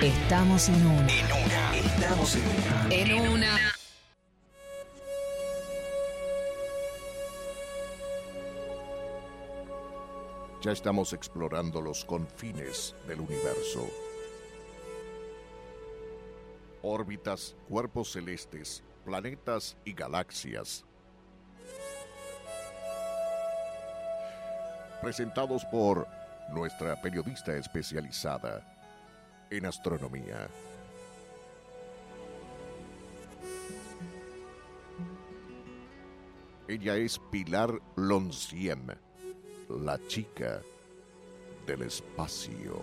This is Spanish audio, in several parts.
Estamos en una. Estamos en una. En una. Ya estamos explorando los confines del universo. Órbitas, cuerpos celestes, planetas y galaxias. Presentados por nuestra periodista especializada en astronomía. Ella es Pilar Loncien, la chica del espacio.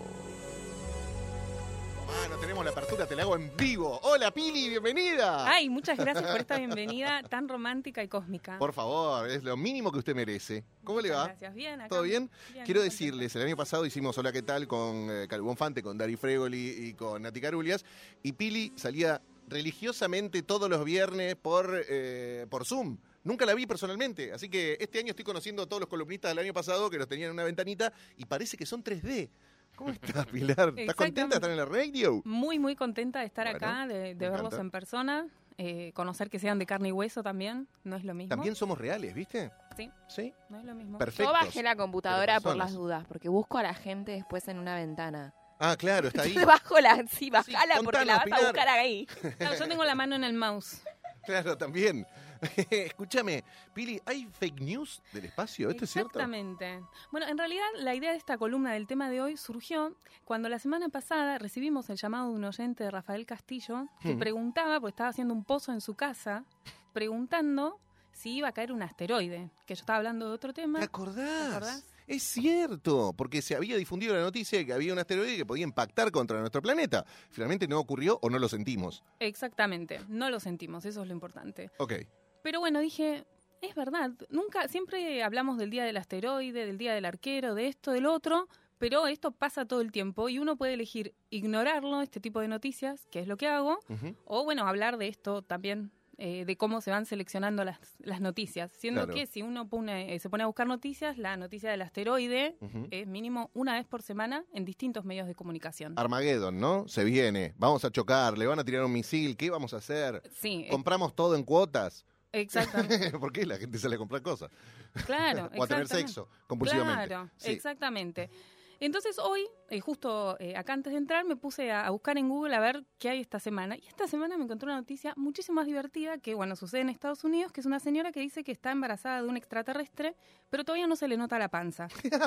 No tenemos la apertura, te la hago en vivo. Hola Pili, bienvenida. Ay, muchas gracias por esta bienvenida tan romántica y cósmica. Por favor, es lo mínimo que usted merece. ¿Cómo le va? Gracias, bien. Acá. ¿Todo bien? Bien, Quiero muy decirles, el año pasado hicimos Hola, ¿qué tal? Con Calvo Bonfante, con Dari Fregoli y con Nati Carulias. Y Pili salía religiosamente todos los viernes por Zoom. Nunca la vi personalmente, así que este año estoy conociendo a todos los columnistas del año pasado que los tenían en una ventanita y parece que son 3D. ¿Cómo estás, Pilar? ¿Estás contenta de estar en la radio? Muy, muy contenta de estar Bueno, acá, de verlos encanta. en persona, conocer que sean de carne y hueso también, no es lo mismo. También somos reales, ¿viste? Sí, Sí. no es lo mismo. Perfecto. Yo bajé la computadora Pero por personas. las dudas, porque busco a la gente después en una ventana. Ah, claro, está ahí. Bájala, bajala, Sí, porque la vas contanos, a buscar ahí. Claro, yo tengo la mano en el mouse. Claro, también. Escúchame, Pili, ¿hay fake news del espacio? ¿Esto es cierto? Exactamente. Bueno, en realidad la idea de esta columna del tema de hoy surgió cuando la semana pasada recibimos el llamado de un oyente de Rafael Castillo que preguntaba, porque estaba haciendo un pozo en su casa, preguntando si iba a caer un asteroide, que yo estaba hablando de otro tema. ¿Te acordás? ¿Te acordás? Es cierto, porque se había difundido la noticia de que había un asteroide que podía impactar contra nuestro planeta. Finalmente no ocurrió o no lo sentimos. Exactamente, no lo sentimos, eso es lo importante. Ok. Pero bueno, dije, es verdad, siempre hablamos del día del asteroide, del día del arquero, de esto, del otro, pero esto pasa todo el tiempo y uno puede elegir ignorarlo, este tipo de noticias, que es lo que hago, Ujú. o bueno, hablar de esto también, de cómo se van seleccionando las noticias, siendo Claro. que si uno se pone a buscar noticias, la noticia del asteroide Ujú. es mínimo una vez por semana en distintos medios de comunicación. Armageddon, ¿no? Se viene. Vamos a chocar, le van a tirar un misil. ¿Qué vamos a hacer? Sí, ¿Compramos todo en cuotas? exactamente. ¿Por qué la gente sale a comprar cosas? Claro, O a tener exactamente. sexo, compulsivamente. Claro, Sí. exactamente. Entonces hoy, justo acá antes de entrar, me puse a buscar en Google a ver qué hay esta semana. Y esta semana me encontré una noticia muchísimo más divertida que, bueno, sucede en Estados Unidos, que es una señora que dice que está embarazada de un extraterrestre, pero todavía no se le nota la panza.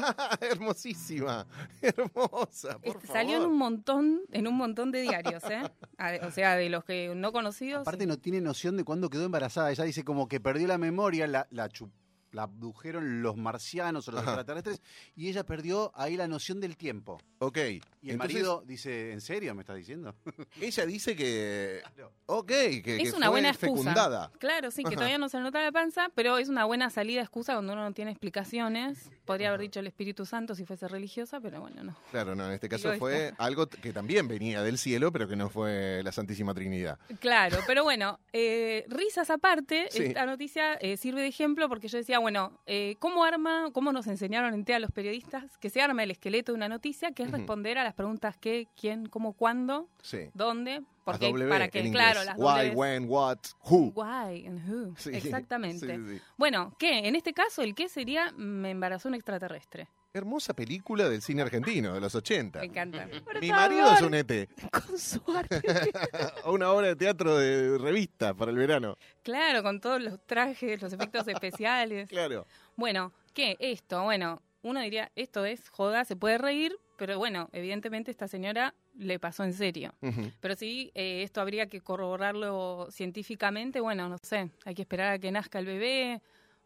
Hermosísima, hermosa, por favor. Salió en un montón de diarios, ¿eh? O sea, de los que no conocidos. Aparte no tiene noción de cuándo quedó embarazada. Ella dice como que perdió la memoria, la abdujeron los marcianos o los Ajá. extraterrestres y ella perdió ahí la noción del tiempo. Ok. Y el marido dice, ¿en serio me estás diciendo? Ella dice que... Claro. Ok, que Es que una fue buena excusa. fecundada. Claro, sí, que Ajá. todavía no se le nota la panza, pero es una buena salida excusa cuando uno no tiene explicaciones. Podría haber dicho el Espíritu Santo si fuese religiosa, pero bueno, no. Claro, no, en este caso Digo, fue algo que también venía del cielo, pero que no fue la Santísima Trinidad. Claro, pero bueno, risas aparte, Sí. esta noticia sirve de ejemplo porque yo decía, bueno, ¿cómo nos enseñaron en TEA los periodistas que se arma el esqueleto de una noticia, que es Ujú. responder a las preguntas qué, quién, cómo, cuándo, Sí. dónde, por Las qué, W para en qué, inglés. claro, las Why, Ws. when, what, who. Why and who, Sí, exactamente. sí, sí. Bueno, ¿qué? En este caso, el qué sería me embarazó un extraterrestre. Hermosa película del cine argentino de los 80. Me encanta. Mi marido es un ET. Con suerte. O una obra de teatro de revista para el verano. Claro, con todos los trajes, los efectos especiales. Claro. Bueno, ¿qué? Esto, bueno, uno diría, esto es joda, se puede reír, pero bueno, evidentemente esta señora le pasó en serio. Ujú. Pero sí, esto habría que corroborarlo científicamente, bueno, no sé, hay que esperar a que nazca el bebé,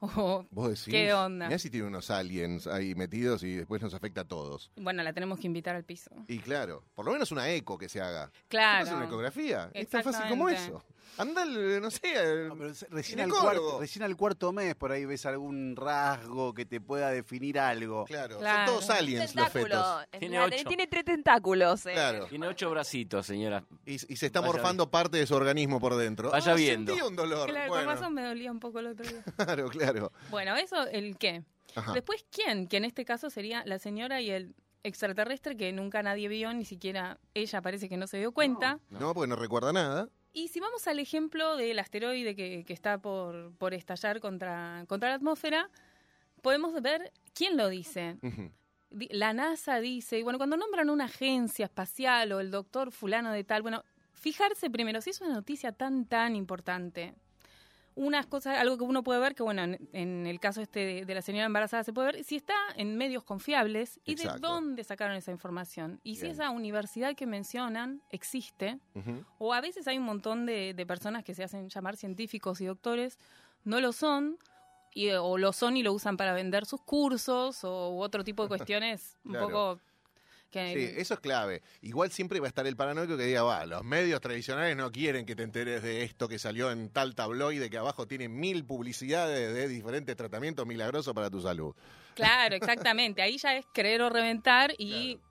o Vos decís. ¿qué onda? Mirá si tiene unos aliens ahí metidos y después nos afecta a todos. Bueno, la tenemos que invitar al piso. Y claro, por lo menos una eco que se haga. Claro. ¿Qué pasa una ecografía? Es tan fácil como Exactamente. eso. Anda, no sé, al No, pero recién ginecólogo. al cuarto mes por ahí ves algún rasgo que te pueda definir algo. Claro, Claro. son todos aliens los fetos. Tiene, Tiene 8. tiene 3 tentáculos. Claro. Tiene 8 bracitos, señora. Y se está Vaya morfando parte de su organismo por dentro. Vaya viendo. Sentí un dolor. Claro, Bueno. con razón me dolía un poco el otro día. Claro, claro. Bueno, eso el qué. Ajá. Después, ¿quién? Que en este caso sería la señora y el extraterrestre que nunca nadie vio, ni siquiera ella parece que no se dio cuenta. No, porque no recuerda nada. Y si vamos al ejemplo del asteroide que está por estallar contra la atmósfera, podemos ver quién lo dice. Ujú. La NASA dice, y bueno, cuando nombran una agencia espacial o el doctor fulano de tal, bueno, fijarse primero si es una noticia tan importante. Unas cosas, algo que uno puede ver, que bueno, en el caso de la señora embarazada se puede ver, si está en medios confiables y Exacto. de dónde sacaron esa información. Y si Bien. esa universidad que mencionan existe, Ujú. o a veces hay un montón de personas que se hacen llamar científicos y doctores, no lo son, o lo son y lo usan para vender sus cursos, o otro tipo de cuestiones un Claro. poco que... Sí, eso es clave. Igual siempre va a estar el paranoico que diga, los medios tradicionales no quieren que te enteres de esto que salió en tal tabloide que abajo tiene 1000 publicidades de diferentes tratamientos milagrosos para tu salud. Claro, exactamente. Ahí ya es creer o reventar y,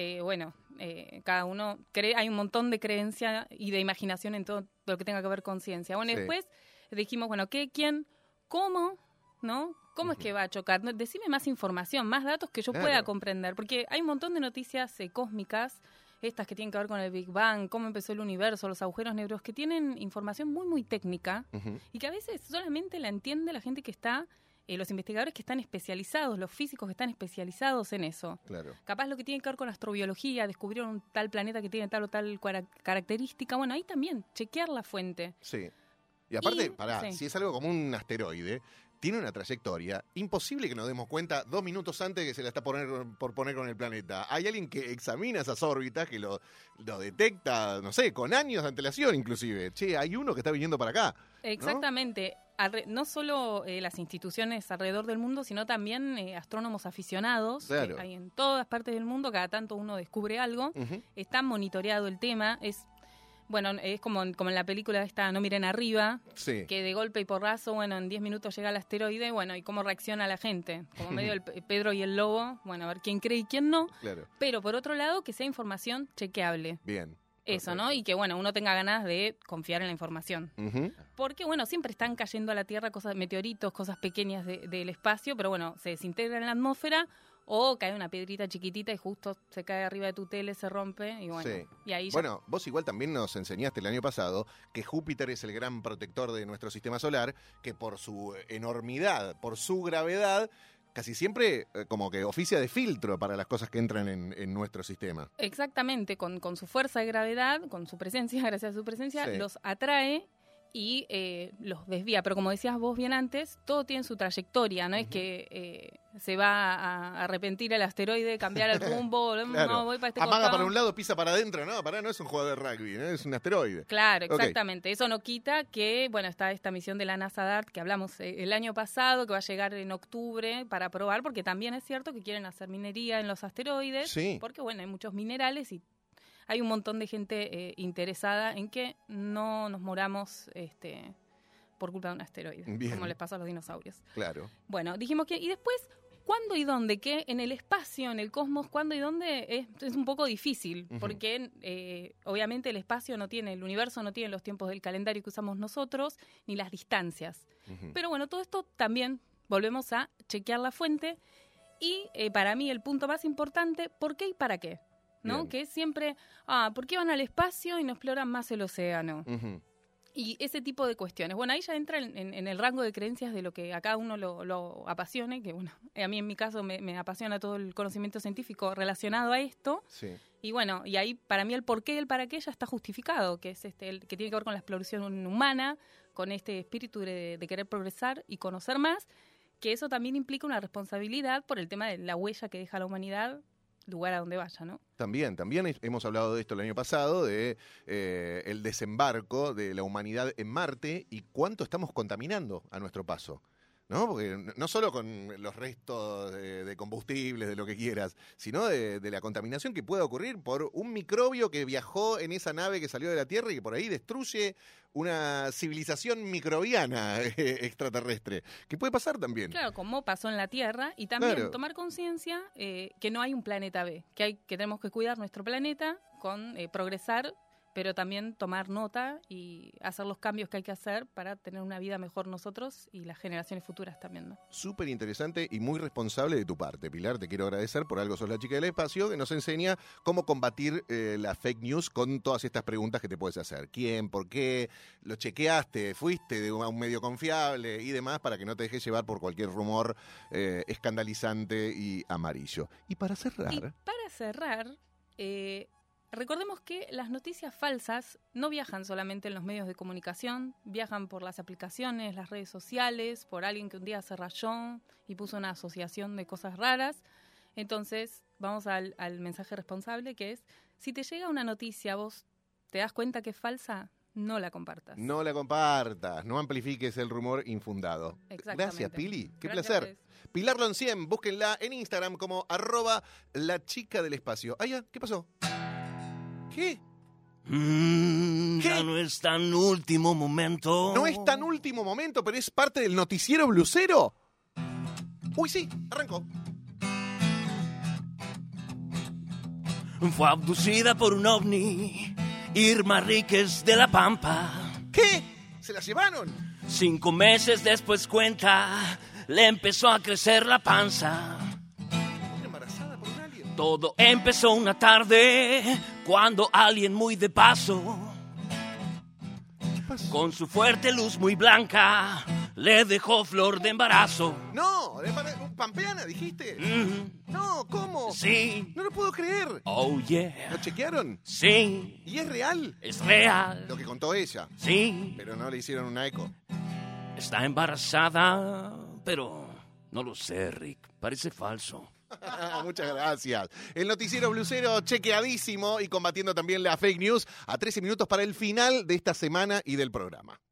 cada uno cree, hay un montón de creencia y de imaginación en todo lo que tenga que ver con ciencia. Bueno, y Sí. después dijimos, bueno, ¿qué, quién, cómo, no? ¿Cómo es que va a chocar? No, decime más información, más datos que yo Claro. pueda comprender, porque hay un montón de noticias cósmicas, estas que tienen que ver con el Big Bang, cómo empezó el universo, los agujeros negros, que tienen información muy técnica Ujú. y que a veces solamente la entiende la gente que está, los investigadores que están especializados, los físicos que están especializados en eso. Claro. Capaz lo que tiene que ver con astrobiología, descubrieron un tal planeta que tiene tal o tal característica, bueno, ahí también, chequear la fuente. Sí. Y aparte, sí. si es algo como un asteroide, tiene una trayectoria imposible que nos demos cuenta 2 minutos antes que se la está por poner con el planeta. Hay alguien que examina esas órbitas, que lo detecta, no sé, con años de antelación inclusive. Che, hay uno que está viniendo para acá. Exactamente. No solo las instituciones alrededor del mundo, sino también astrónomos aficionados. Claro. Que hay en todas partes del mundo, cada tanto uno descubre algo. Ujú. Está monitoreado el tema. Es como en la película esta No miren arriba, Sí. que de golpe y porrazo, bueno, en 10 minutos llega el asteroide, bueno, y cómo reacciona la gente. Como medio el Pedro y el Lobo, bueno, a ver quién cree y quién no. Claro. Pero por otro lado, que sea información chequeable. Bien. Eso, ¿no? Perfecto. Y que, bueno, uno tenga ganas de confiar en la información. Ujú. Porque, bueno, siempre están cayendo a la Tierra cosas, meteoritos, cosas pequeñas del espacio, pero bueno, se desintegra en la atmósfera o cae una piedrita chiquitita y justo se cae arriba de tu tele, se rompe y bueno, Sí. y ahí ya... Bueno, vos igual también nos enseñaste el año pasado que Júpiter es el gran protector de nuestro sistema solar, que por su enormidad, por su gravedad, casi siempre como que oficia de filtro para las cosas que entran en nuestro sistema. Exactamente, con su fuerza de gravedad, con su presencia, gracias a su presencia, Sí. los atrae y los desvía. Pero como decías vos bien antes, todo tiene su trayectoria, no es que se va a arrepentir el asteroide, cambiar el rumbo, Claro. no, voy para este Amaga costado. para un lado, pisa para adentro. No es un jugador de rugby, ¿no? Es un asteroide. Claro, Ok. exactamente. Eso no quita que, bueno, está esta misión de la NASA DART que hablamos el año pasado, que va a llegar en octubre para probar, porque también es cierto que quieren hacer minería en los asteroides, Sí. porque, bueno, hay muchos minerales y hay un montón de gente interesada en que no nos moramos por culpa de un asteroide, Bien. como les pasó a los dinosaurios. Claro. Bueno, dijimos que... Y después, ¿cuándo y dónde? Que en el espacio, en el cosmos, ¿cuándo y dónde? Es un poco difícil, Ujú. porque obviamente el espacio no tiene, el universo no tiene los tiempos del calendario que usamos nosotros, ni las distancias. Ujú. Pero bueno, todo esto también volvemos a chequear la fuente. Y para mí el punto más importante, ¿por qué y para qué? ¿No? Bien. Que es siempre, ¿por qué van al espacio y no exploran más el océano? Ujú. Y ese tipo de cuestiones. Bueno, ahí ya entra en el rango de creencias de lo que a cada uno lo apasione, que bueno, a mí en mi caso me apasiona todo el conocimiento científico relacionado a esto. Sí. Y bueno, y ahí para mí el por qué y el para qué ya está justificado, que es el que tiene que ver con la exploración humana, con este espíritu de querer progresar y conocer más, que eso también implica una responsabilidad por el tema de la huella que deja la humanidad, lugar a donde vaya, ¿no? También hemos hablado de esto el año pasado, de el desembarco de la humanidad en Marte y cuánto estamos contaminando a nuestro paso. ¿No? Porque no solo con los restos de combustibles, de lo que quieras, sino de la contaminación que puede ocurrir por un microbio que viajó en esa nave que salió de la Tierra y que por ahí destruye una civilización microbiana extraterrestre. Que puede pasar también. Claro, como pasó en la Tierra, y también Claro. tomar conciencia que no hay un planeta B, que tenemos que cuidar nuestro planeta con progresar, pero también tomar nota y hacer los cambios que hay que hacer para tener una vida mejor nosotros y las generaciones futuras también, ¿no? Súper interesante y muy responsable de tu parte, Pilar. Te quiero agradecer, por algo sos la chica del espacio, que nos enseña cómo combatir la fake news con todas estas preguntas que te puedes hacer. ¿Quién? ¿Por qué? ¿Lo chequeaste? ¿Fuiste de un medio confiable? Y demás, para que no te dejes llevar por cualquier rumor escandalizante y amarillo. Y para cerrar... Recordemos que las noticias falsas no viajan solamente en los medios de comunicación, viajan por las aplicaciones, las redes sociales, por alguien que un día se rayó y puso una asociación de cosas raras. Entonces, vamos al mensaje responsable, que es, si te llega una noticia, vos te das cuenta que es falsa, no la compartas. No la compartas, no amplifiques el rumor infundado. Gracias, Pili. Qué placer. Pilar Loncien, búsquenla en Instagram como @lachicadelespacio. Ah, ya, ¿qué pasó? ¿Qué? Ya no es tan último momento. No es tan último momento, pero es parte del noticiero blusero. Uy, sí, arrancó. Fue abducida por un ovni, Irma Ríquez de la Pampa. ¿Qué? ¿Se la llevaron? 5 meses después cuenta, le empezó a crecer la panza. ¿Embarazada por un alien? Todo empezó una tarde, cuando alguien muy de paso, con su fuerte luz muy blanca, le dejó flor de embarazo. No, pampeana, dijiste. No, ¿cómo? Sí. No lo puedo creer. Oh, yeah. ¿Lo chequearon? Sí. ¿Y es real? Es real. Lo que contó ella. Sí. Pero no le hicieron una eco. Está embarazada, pero no lo sé, Rick. Parece falso. Muchas gracias. El noticiero blusero chequeadísimo y combatiendo también la fake news a 13 minutos para el final de esta semana y del programa.